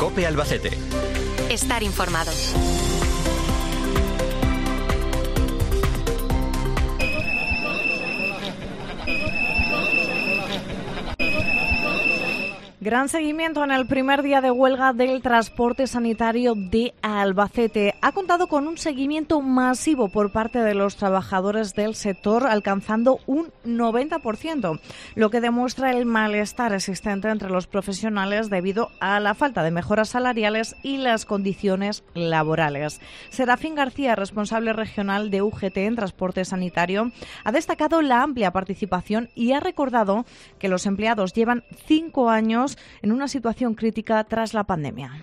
COPE Albacete. Estar informado. Gran seguimiento en el primer día de huelga del transporte sanitario de Albacete. Ha contado con un seguimiento masivo por parte de los trabajadores del sector, alcanzando un 90%, lo que demuestra el malestar existente entre los profesionales debido a la falta de mejoras salariales y las condiciones laborales. Serafín García, responsable regional de UGT en transporte sanitario, ha destacado la amplia participación y ha recordado que los empleados llevan 5 años en una situación crítica tras la pandemia.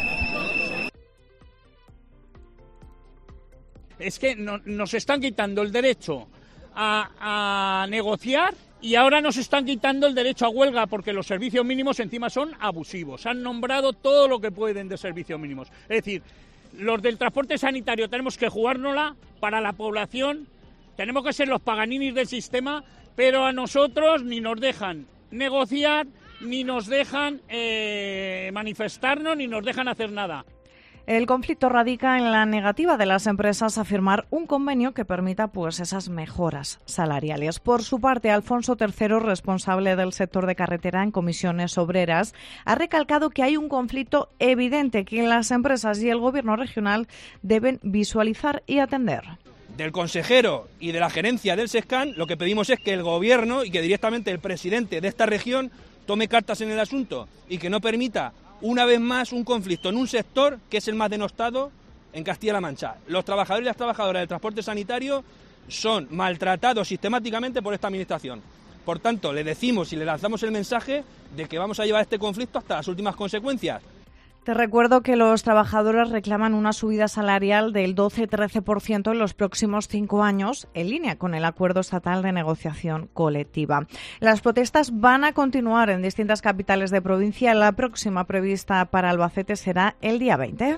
Es que nos están quitando el derecho a negociar y ahora nos están quitando el derecho a huelga porque los servicios mínimos encima son abusivos. Han nombrado todo lo que pueden de servicios mínimos. Es decir, los del transporte sanitario tenemos que jugárnosla para la población, tenemos que ser los paganinis del sistema, pero a nosotros ni nos dejan negociar, ni nos dejan manifestarnos, ni nos dejan hacer nada. El conflicto radica en la negativa de las empresas a firmar un convenio que permita esas mejoras salariales. Por su parte, Alfonso III, responsable del sector de carretera en Comisiones Obreras, ha recalcado que hay un conflicto evidente que las empresas y el Gobierno regional deben visualizar y atender. Del consejero y de la gerencia del SESCAN, lo que pedimos es que el Gobierno y que directamente el presidente de esta región tome cartas en el asunto y que no permita una vez más un conflicto en un sector que es el más denostado en Castilla-La Mancha. Los trabajadores y las trabajadoras del transporte sanitario son maltratados sistemáticamente por esta administración. Por tanto, le decimos y le lanzamos el mensaje de que vamos a llevar este conflicto hasta las últimas consecuencias. Te recuerdo que los trabajadores reclaman una subida salarial del 12-13% en los próximos 5 años, en línea con el acuerdo estatal de negociación colectiva. Las protestas van a continuar en distintas capitales de provincia. La próxima prevista para Albacete será el día 20.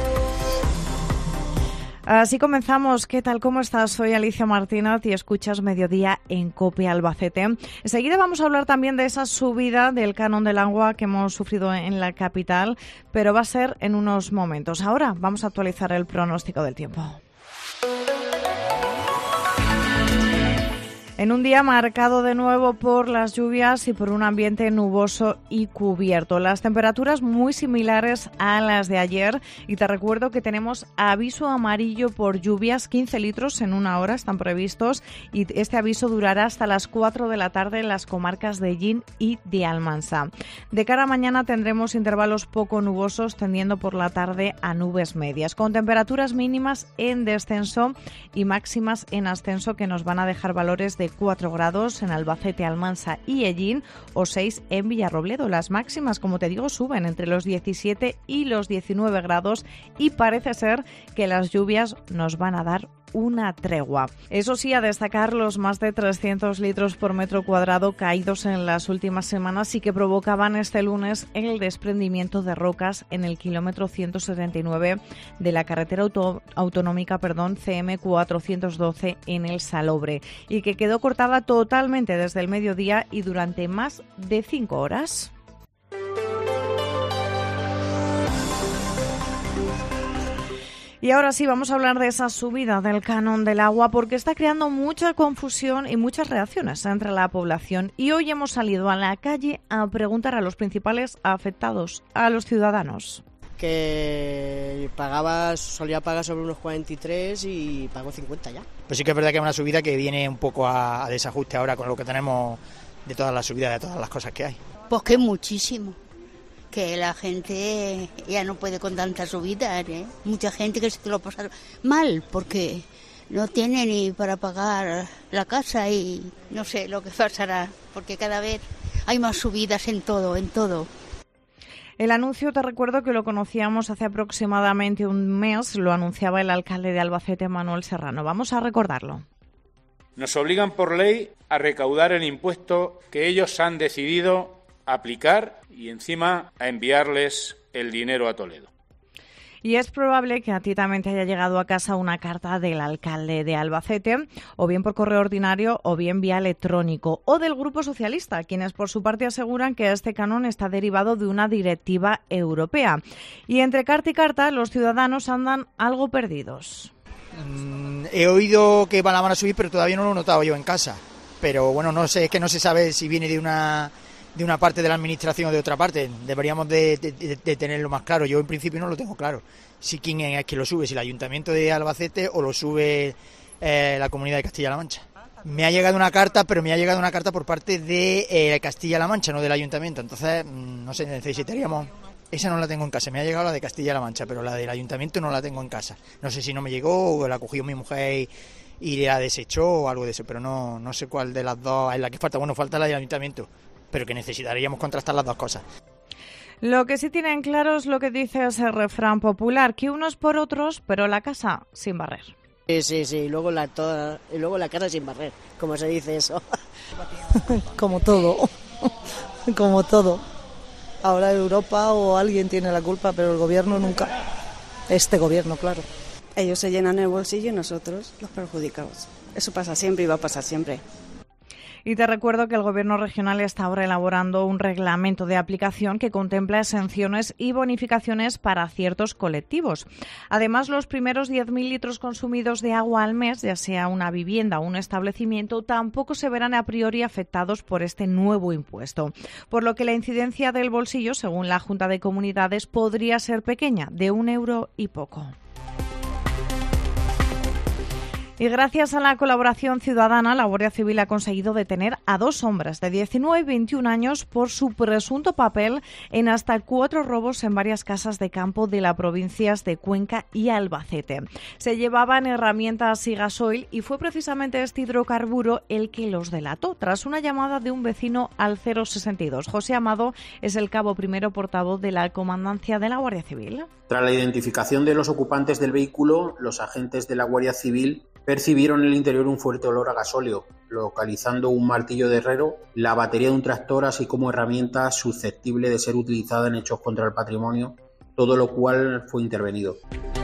Así comenzamos. ¿Qué tal? ¿Cómo estás? Soy Alicia Martínez y escuchas Mediodía en COPE Albacete. Enseguida vamos a hablar también de esa subida del canon del agua que hemos sufrido en la capital, pero va a ser en unos momentos. Ahora vamos a actualizar el pronóstico del tiempo. En un día marcado de nuevo por las lluvias y por un ambiente nuboso y cubierto. Las temperaturas muy similares a las de ayer y te recuerdo que tenemos aviso amarillo por lluvias, 15 litros en una hora están previstos y este aviso durará hasta las 4 de la tarde en las comarcas de Llín y de Almansa. De cara a mañana tendremos intervalos poco nubosos tendiendo por la tarde a nubes medias, con temperaturas mínimas en descenso y máximas en ascenso que nos van a dejar valores de 4 grados en Albacete, Almansa y Ellín o 6 en Villarrobledo. Las máximas, como te digo, suben entre los 17 y los 19 grados y parece ser que las lluvias nos van a dar una tregua. Eso sí, a destacar los más de 300 litros por metro cuadrado caídos en las últimas semanas y que provocaban este lunes el desprendimiento de rocas en el kilómetro 179 de la carretera autonómica CM 412 en el Salobre y que quedó cortada totalmente desde el mediodía y durante más de 5 horas. Y ahora sí, vamos a hablar de esa subida del canon del agua porque está creando mucha confusión y muchas reacciones entre la población. Y hoy hemos salido a la calle a preguntar a los principales afectados, a los ciudadanos. Que solía pagar sobre unos 43 y pago 50 ya. Pues sí que es verdad que es una subida que viene un poco a desajuste ahora con lo que tenemos de todas las subidas, de todas las cosas que hay. Pues que muchísimo. Que la gente ya no puede con tantas subidas, ¿eh? Mucha gente que se te lo pasa mal porque no tiene ni para pagar la casa y no sé lo que pasará, porque cada vez hay más subidas en todo. El anuncio, te recuerdo que lo conocíamos hace aproximadamente un mes, lo anunciaba el alcalde de Albacete, Manuel Serrano. Vamos a recordarlo. Nos obligan por ley a recaudar el impuesto que ellos han decidido aplicar y encima a enviarles el dinero a Toledo. Y es probable que a ti también te haya llegado a casa una carta del alcalde de Albacete, o bien por correo ordinario o bien vía electrónico, o del Grupo Socialista, quienes por su parte aseguran que este canon está derivado de una directiva europea. Y entre carta y carta, los ciudadanos andan algo perdidos. He oído que la van a subir, pero todavía no lo he notado yo en casa. Pero bueno, no sé, es que no se sabe si viene de una parte de la administración o de otra parte. Deberíamos de tenerlo más claro. Yo en principio no lo tengo claro. Si quién es que lo sube, si el Ayuntamiento de Albacete o lo sube la Comunidad de Castilla-La Mancha. Me ha llegado una carta, pero me ha llegado una carta por parte de Castilla-La Mancha, no del Ayuntamiento. Entonces, no sé, necesitaríamos... Esa no la tengo en casa, me ha llegado la de Castilla-La Mancha, pero la del Ayuntamiento no la tengo en casa. No sé si no me llegó o la cogió mi mujer y la desechó o algo de eso, pero no sé cuál de las dos es la que falta. Bueno, falta la del Ayuntamiento, pero que necesitaríamos contrastar las dos cosas. Lo que sí tienen claro es lo que dice ese refrán popular, que unos por otros, pero la casa sin barrer. Sí, y luego la casa sin barrer, como se dice eso. Como todo. Ahora Europa o alguien tiene la culpa, pero el gobierno nunca. Este gobierno, claro. Ellos se llenan el bolsillo y nosotros los perjudicamos. Eso pasa siempre y va a pasar siempre. Y te recuerdo que el Gobierno regional está ahora elaborando un reglamento de aplicación que contempla exenciones y bonificaciones para ciertos colectivos. Además, los primeros 10.000 litros consumidos de agua al mes, ya sea una vivienda o un establecimiento, tampoco se verán a priori afectados por este nuevo impuesto. Por lo que la incidencia del bolsillo, según la Junta de Comunidades, podría ser pequeña, de €1 y poco. Y gracias a la colaboración ciudadana, la Guardia Civil ha conseguido detener a 2 hombres de 19 y 21 años por su presunto papel en hasta 4 robos en varias casas de campo de las provincias de Cuenca y Albacete. Se llevaban herramientas y gasoil y fue precisamente este hidrocarburo el que los delató, tras una llamada de un vecino al 062. José Amado es el cabo primero portavoz de la Comandancia de la Guardia Civil. Tras la identificación de los ocupantes del vehículo, los agentes de la Guardia Civil percibieron en el interior un fuerte olor a gasóleo, localizando un martillo de herrero, la batería de un tractor, así como herramientas susceptibles de ser utilizadas en hechos contra el patrimonio, todo lo cual fue intervenido.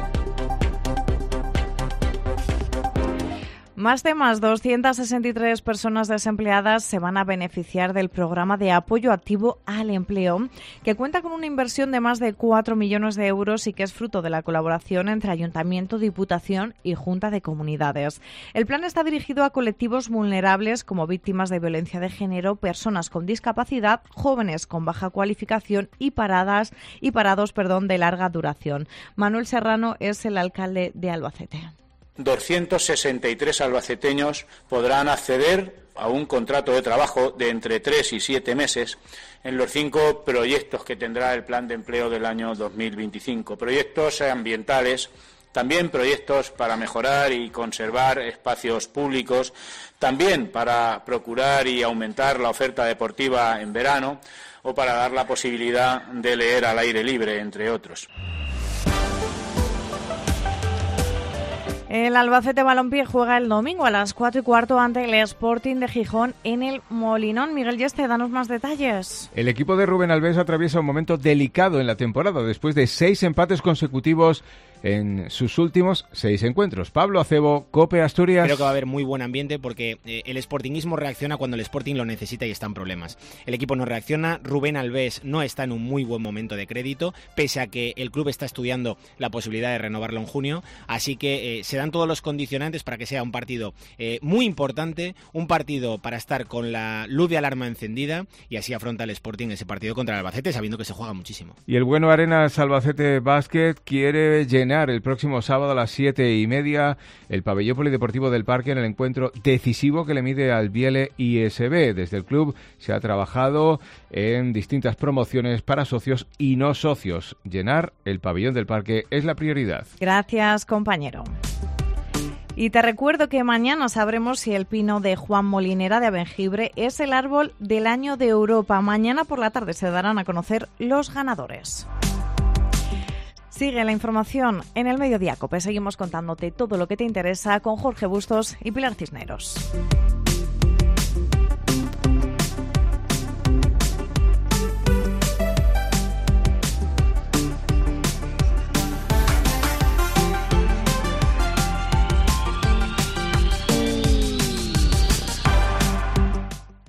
Más de 263 personas desempleadas se van a beneficiar del programa de apoyo activo al empleo, que cuenta con una inversión de más de 4 millones de euros y que es fruto de la colaboración entre Ayuntamiento, Diputación y Junta de Comunidades. El plan está dirigido a colectivos vulnerables como víctimas de violencia de género, personas con discapacidad, jóvenes con baja cualificación y parados de larga duración. Manuel Serrano es el alcalde de Albacete. 263 albaceteños podrán acceder a un contrato de trabajo de entre 3 y 7 meses en los 5 proyectos que tendrá el Plan de Empleo del año 2025. Proyectos ambientales, también proyectos para mejorar y conservar espacios públicos, también para procurar y aumentar la oferta deportiva en verano o para dar la posibilidad de leer al aire libre, entre otros. El Albacete Balompié juega el domingo a las 4:15 ante el Sporting de Gijón en el Molinón. Miguel Yeste, danos más detalles. El equipo de Rubén Albés atraviesa un momento delicado en la temporada después de 6 empates consecutivos en sus últimos 6 encuentros. Pablo Acebo, COPE Asturias. Creo que va a haber muy buen ambiente porque el sportingismo reacciona cuando el Sporting lo necesita y está en problemas. El equipo no reacciona, Rubén Albés no está en un muy buen momento de crédito, pese a que el club está estudiando la posibilidad de renovarlo en junio, así que se dan todos los condicionantes para que sea un partido muy importante, un partido para estar con la luz de alarma encendida, y así afronta el Sporting ese partido contra el Albacete, sabiendo que se juega muchísimo. Y el bueno Arenas Albacete Basket quiere llenar el próximo sábado a las 7:30 el pabellón polideportivo del Parque en el encuentro decisivo que le mide al Biele ISB. Desde el club se ha trabajado en distintas promociones para socios y no socios. Llenar el pabellón del Parque es la prioridad. Gracias, compañero. Y te recuerdo que mañana sabremos si el pino de Juan Molinera de Abengibre es el árbol del año de Europa. Mañana por la tarde se darán a conocer los ganadores. Sigue la información en el Mediodía COPE. Seguimos contándote todo lo que te interesa con Jorge Bustos y Pilar Cisneros.